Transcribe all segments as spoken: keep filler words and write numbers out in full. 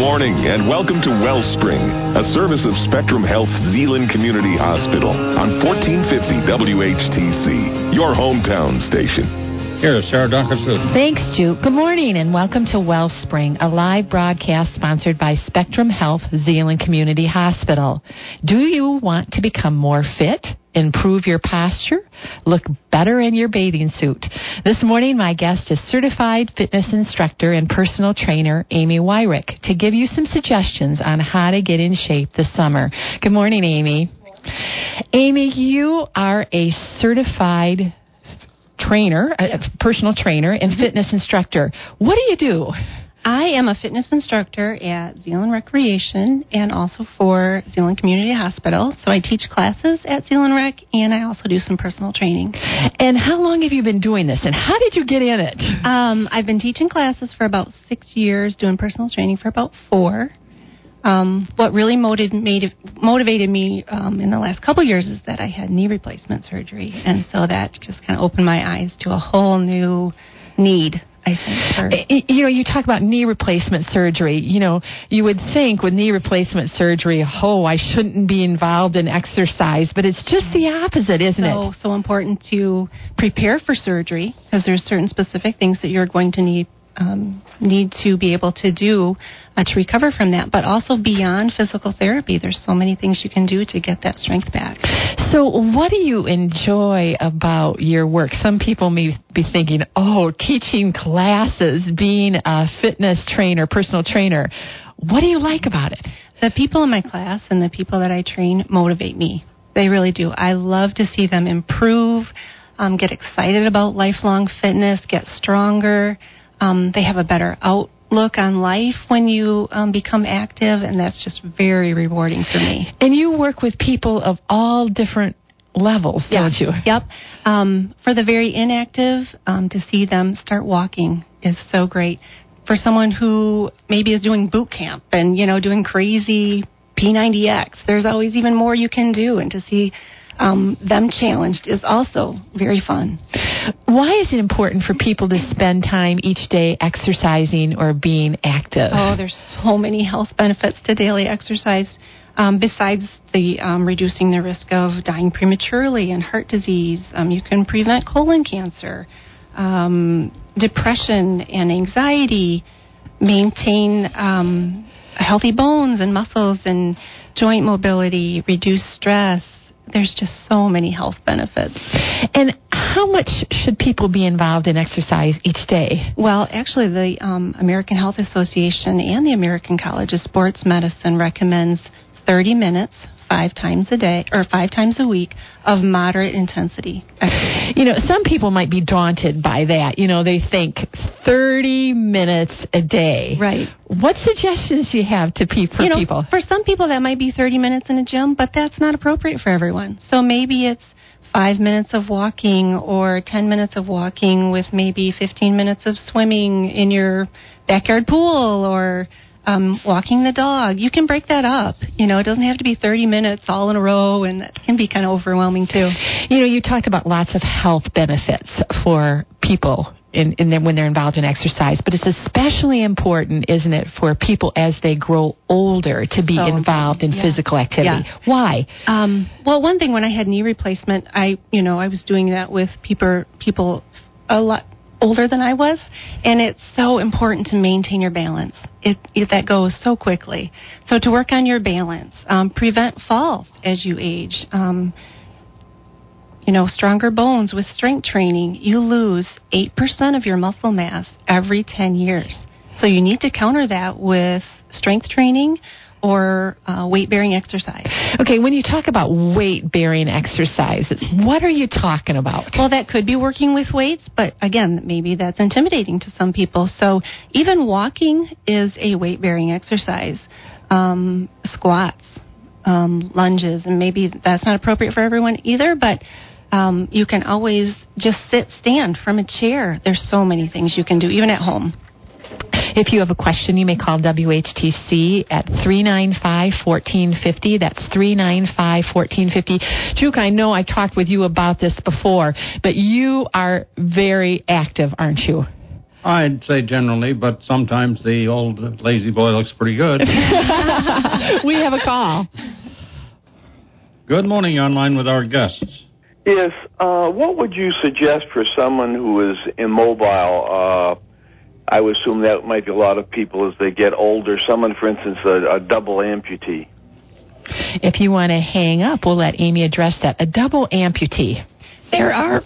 morning and welcome to Wellspring, a service of Spectrum Health Zeeland Community Hospital on fourteen fifty W H T C, your hometown station. Here's Sarah Duncan. Thanks, Juke. Good morning and welcome to Wellspring, a live broadcast sponsored by Spectrum Health Zeeland Community Hospital. Do you want to become more fit, improve your posture, look better in your bathing suit? This morning, my guest is certified fitness instructor and personal trainer Amy Wyrick to give you some suggestions on how to get in shape this summer. Good morning, Amy. Amy, you are a certified trainer, a personal trainer, and fitness instructor. What do you do? I am a fitness instructor at Zeeland Recreation and also for Zeeland Community Hospital. So I teach classes at Zeeland Rec, and I also do some personal training. And how long have you been doing this, and how did you get in it? Um, I've been teaching classes for about six years, doing personal training for about four. Um, what really motivated, motivated me um, in the last couple years is that I had knee replacement surgery, and so that just kind of opened my eyes to a whole new need, I think. For you know, you talk about knee replacement surgery. You know, you would think with knee replacement surgery, oh, I shouldn't be involved in exercise, but it's just the opposite, isn't so, it? So important to prepare for surgery because there's certain specific things that you're going to need Um, need to be able to do uh, to recover from that, but also beyond physical therapy. There's so many things you can do to get that strength back. So what do you enjoy about your work? Some people may be thinking, oh, teaching classes, being a fitness trainer, personal trainer. What do you like about it? The people in my class and the people that I train motivate me. They really do. I love to see them improve, um, get excited about lifelong fitness, get stronger. Um, they have a better outlook on life when you um, become active, and that's just very rewarding for me. And you work with people of all different levels, yeah. don't you? Yep. Um, for the very inactive, um, to see them start walking is so great. For someone who maybe is doing boot camp and, you know, doing crazy P ninety X, there's always even more you can do, and to see Um, them challenged is also very fun. Why is it important for people to spend time each day exercising or being active? Oh, there's so many health benefits to daily exercise. Um, besides the um, reducing the risk of dying prematurely and heart disease, um, you can prevent colon cancer, um, depression and anxiety, maintain um, healthy bones and muscles and joint mobility, reduce stress. There's just so many health benefits. And how much should people be involved in exercise each day? Well, actually, the um, American Health Association and the American College of Sports Medicine recommends thirty minutes, five times a day, or five times a week of moderate intensity exercise. You know, some people might be daunted by that. You know, they think thirty minutes a day. Right. What suggestions do you have to pe- for you know, people? For some people, that might be thirty minutes in a gym, but that's not appropriate for everyone. So maybe it's five minutes of walking or ten minutes of walking with maybe fifteen minutes of swimming in your backyard pool or Um, walking the dog. You can break that up. You know, it doesn't have to be thirty minutes all in a row, and that can be kind of overwhelming too. You know, you talked about lots of health benefits for people in, in them when they're involved in exercise, but it's especially important, isn't it, for people as they grow older to be so involved in yeah. physical activity. Yeah. Why? Um, well, one thing, when I had knee replacement, I, you know, I was doing that with people, people a lot older than I was, and it's so important to maintain your balance. It, it that goes so quickly. So to work on your balance, um, prevent falls as you age. Um, you know, stronger bones with strength training. You lose eight percent of your muscle mass every ten years. So you need to counter that with strength training or uh, weight-bearing exercise. Okay, when you talk about weight-bearing exercises, what are you talking about? Well, that could be working with weights, but again, maybe that's intimidating to some people. So even walking is a weight-bearing exercise. Um, squats, um, lunges, and maybe that's not appropriate for everyone either, but um, you can always just sit, stand from a chair. There's so many things you can do, even at home. If you have a question, you may call W H T C at three nine five, one four five zero. That's three nine five, one four five zero. Juke, I know I talked with you about this before, but you are very active, aren't you? I'd say generally, but sometimes the old lazy boy looks pretty good. We have a call. Good morning, online with our guests. Yes, uh, what would you suggest for someone who is immobile? Uh, I would assume that might be a lot of people as they get older. Someone, for instance, a, a double amputee. If you want to hang up, we'll let Amy address that. A double amputee. There are,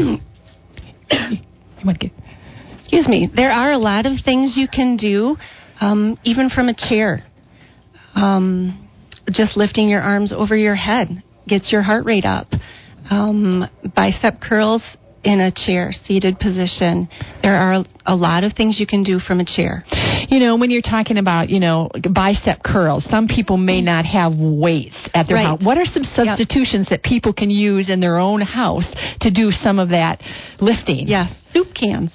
excuse me, there are a lot of things you can do, um, even from a chair. Um, just lifting your arms over your head gets your heart rate up. Um, bicep curls in a chair, seated position. There are a lot of things you can do from a chair. You know, when you're talking about, you know, bicep curls, some people may not have weights at their Right. house. What are some substitutions yep. that people can use in their own house to do some of that lifting? Yes, soup cans.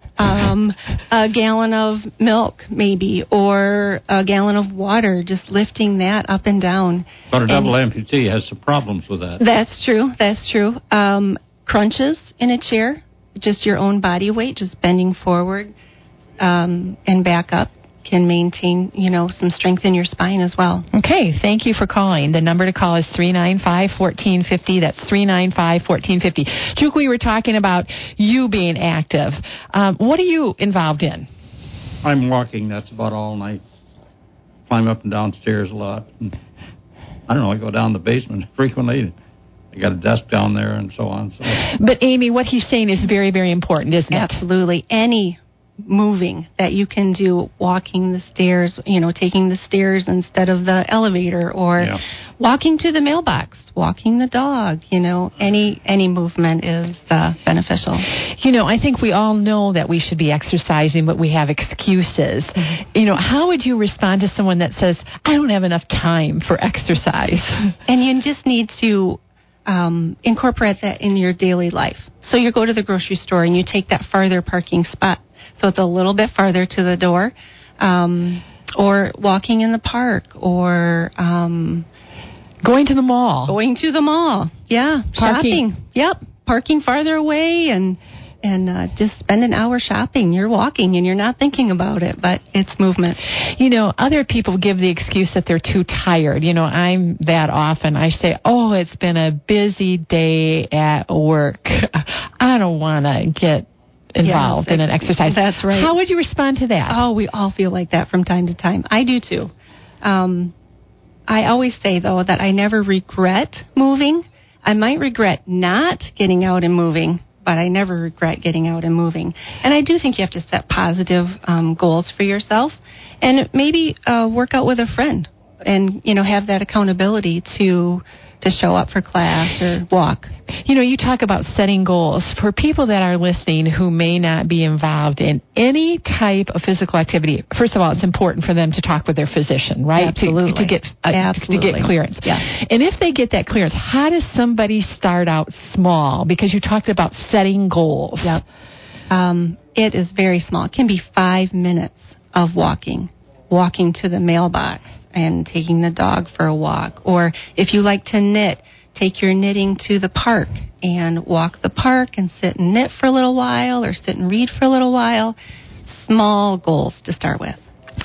Um, a gallon of milk, maybe, or a gallon of water, just lifting that up and down. But a double and amputee has some problems with that. That's true. That's true. Um, crunches in a chair, just your own body weight, just bending forward um, and back up can maintain, you know, some strength in your spine as well. Okay, thank you for calling. The number to call is three nine five, one four five zero. That's three nine five, one four five zero. Juke, we were talking about you being active. Um, what are you involved in? I'm walking. That's about all night. Climb up and down stairs a lot. And I don't know, I go down the basement frequently. I got a desk down there and so on. So. But, Amy, what he's saying is very, very important, isn't it? Absolutely. Any moving that you can do, walking the stairs, you know, taking the stairs instead of the elevator, or yeah. walking to the mailbox, walking the dog, you know, any any movement is uh, beneficial. You know, I think we all know that we should be exercising, but we have excuses. Mm-hmm. You know, how would you respond to someone that says, I don't have enough time for exercise? And you just need to um, incorporate that in your daily life. So you go to the grocery store and you take that farther parking spot. So it's a little bit farther to the door, um, or walking in the park, or um, going to the mall. Going to the mall, yeah. Parking. Shopping, yep. Parking farther away and and uh, just spend an hour shopping. You're walking and you're not thinking about it, but it's movement. You know, other people give the excuse that they're too tired. You know, I'm that often. I say, oh, it's been a busy day at work. I don't want to get involved yeah, in an exercise. That's right. How would you respond to that? Oh, we all feel like that from time to time. I do too. Um, I always say, though, that I never regret moving. I might regret not getting out and moving, but I never regret getting out and moving. And I do think you have to set positive um, goals for yourself, and maybe uh, work out with a friend, and you know, have that accountability to to show up for class or walk. You know, you talk about setting goals. For people that are listening who may not be involved in any type of physical activity, first of all, it's important for them to talk with their physician, right? Absolutely. To, to get uh, Absolutely. to get clearance. Yeah. And if they get that clearance, how does somebody start out small? Because you talked about setting goals. Yep. Um, it is very small. It can be five minutes of walking, walking to the mailbox and taking the dog for a walk. Or if you like to knit, take your knitting to the park and walk the park and sit and knit for a little while, or sit and read for a little while. Small goals to start with.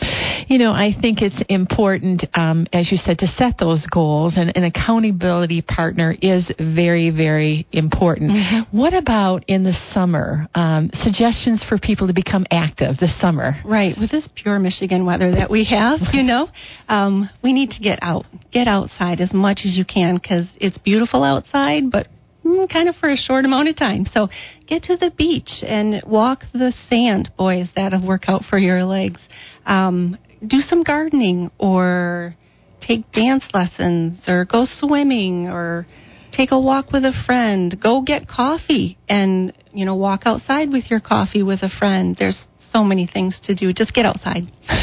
You know, I think it's important, um, as you said, to set those goals, and an accountability partner is very, very important. Mm-hmm. What about in the summer? Um, suggestions for people to become active this summer? Right. With this pure Michigan weather that we have, you know, um, we need to get out. Get outside as much as you can, because it's beautiful outside, but mm, kind of for a short amount of time. So get to the beach and walk the sand. Boys, that'll work out for your legs. Um, do some gardening, or take dance lessons, or go swimming, or take a walk with a friend. Go get coffee and, you know, walk outside with your coffee with a friend. There's so many things to do. Just get outside.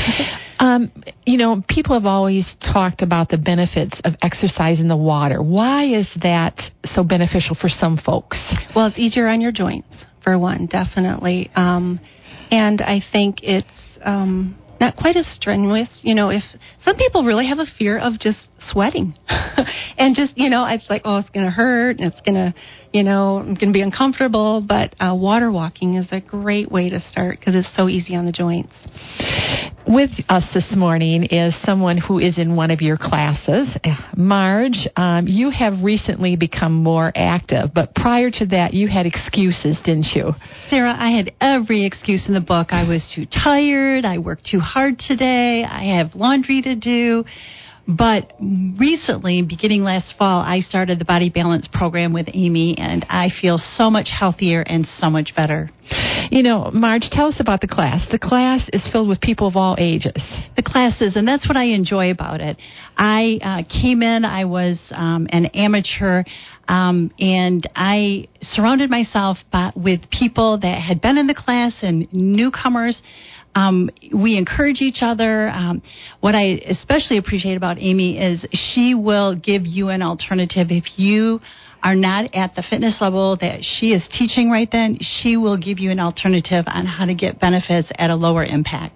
um, you know, people have always talked about the benefits of exercise in the water. Why is that so beneficial for some folks? Well, it's easier on your joints, for one, definitely. Um, and I think it's... Um, not quite as strenuous. You know, if some people really have a fear of just sweating and just, you know, it's like, oh, it's going to hurt and it's going to, you know, I'm going to be uncomfortable. But uh, water walking is a great way to start because it's so easy on the joints. With us this morning is someone who is in one of your classes. Marge, um, you have recently become more active, but prior to that, you had excuses, didn't you? Sarah, I had every excuse in the book. I was too tired. I worked too hard today. I have laundry to do. But recently, beginning last fall, I started the Body Balance program with Amy, and I feel so much healthier and so much better. You know, Marge, tell us about the class. The class is filled with people of all ages. The class is, and that's what I enjoy about it. I uh, came in, I was um, an amateur, um, and I surrounded myself by, with people that had been in the class and newcomers. Um, we encourage each other. Um, what I especially appreciate about Amy is she will give you an alternative. If you are not at the fitness level that she is teaching right then, she will give you an alternative on how to get benefits at a lower impact.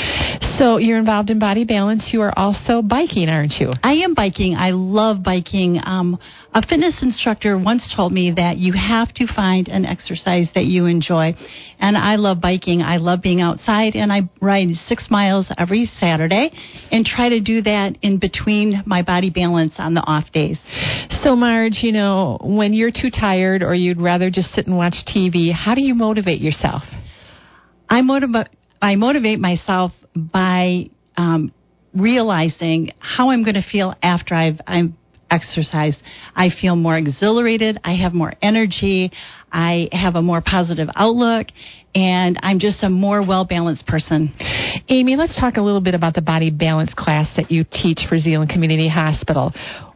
So you're involved in Body Balance. You are also biking, aren't you? I am biking. I love biking. Um, a fitness instructor once told me that you have to find an exercise that you enjoy. And I love biking. I love being outside, and I ride six miles every Saturday and try to do that in between my Body Balance on the off days. So, Marge, you know, when you're too tired or you'd rather just sit and watch T V, how do you motivate yourself? I motivate I motivate myself by um, realizing how I'm going to feel after I've I've exercised. I feel more exhilarated. I have more energy. I have a more positive outlook, and I'm just a more well-balanced person. Amy, let's talk a little bit about the Body Balance class that you teach for Zeeland Community Hospital.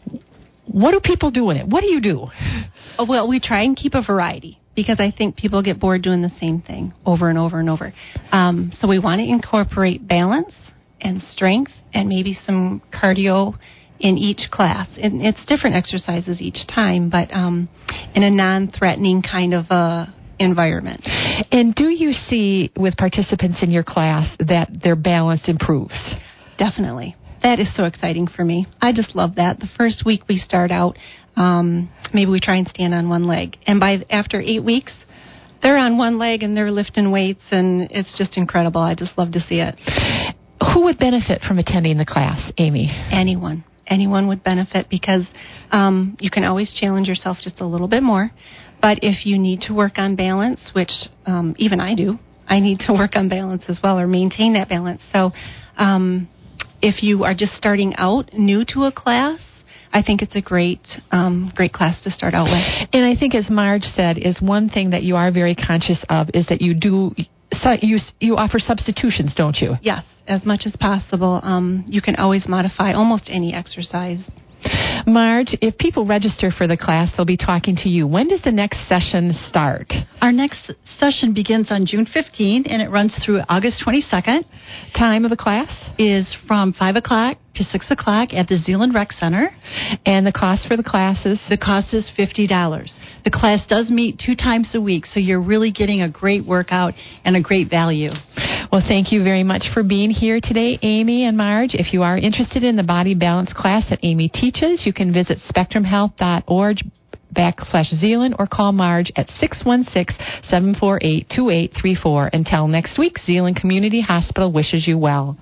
What do people do in it? What do you do? Oh, well, we try and keep a variety, because I think people get bored doing the same thing over and over and over. Um, so we want to incorporate balance and strength and maybe some cardio in each class. And it's different exercises each time, but um, in a non-threatening kind of uh, environment. And do you see with participants in your class that their balance improves? Definitely. That is so exciting for me. I just love that. The first week we start out, Um, maybe we try and stand on one leg. And by after eight weeks, they're on one leg and they're lifting weights, and it's just incredible. I just love to see it. Who would benefit from attending the class, Amy? Anyone. Anyone would benefit because um, you can always challenge yourself just a little bit more. But if you need to work on balance, which um, even I do, I need to work on balance as well or maintain that balance. So um, if you are just starting out new to a class, I think it's a great, um, great class to start out with. And I think, as Marge said, is one thing that you are very conscious of is that you do, you you offer substitutions, don't you? Yes, as much as possible. Um, you can always modify almost any exercise. Marge, if people register for the class, they'll be talking to you. When does the next session start? Our next session begins on June fifteenth, and it runs through August twenty-second. Time of the class? Is from five o'clock to six o'clock at the Zeeland Rec Center. And the cost for the classes? The cost is fifty dollars. The class does meet two times a week, so you're really getting a great workout and a great value. Well, thank you very much for being here today, Amy and Marge. If you are interested in the Body Balance class that Amy teaches, you can visit spectrum health dot org backslash Zeeland or call Marge at six one six, seven four eight, two eight three four. Until next week, Zeeland Community Hospital wishes you well.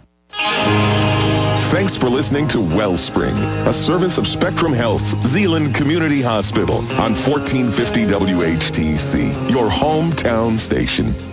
Thanks for listening to Wellspring, a service of Spectrum Health, Zeeland Community Hospital on fourteen fifty W H T C, your hometown station.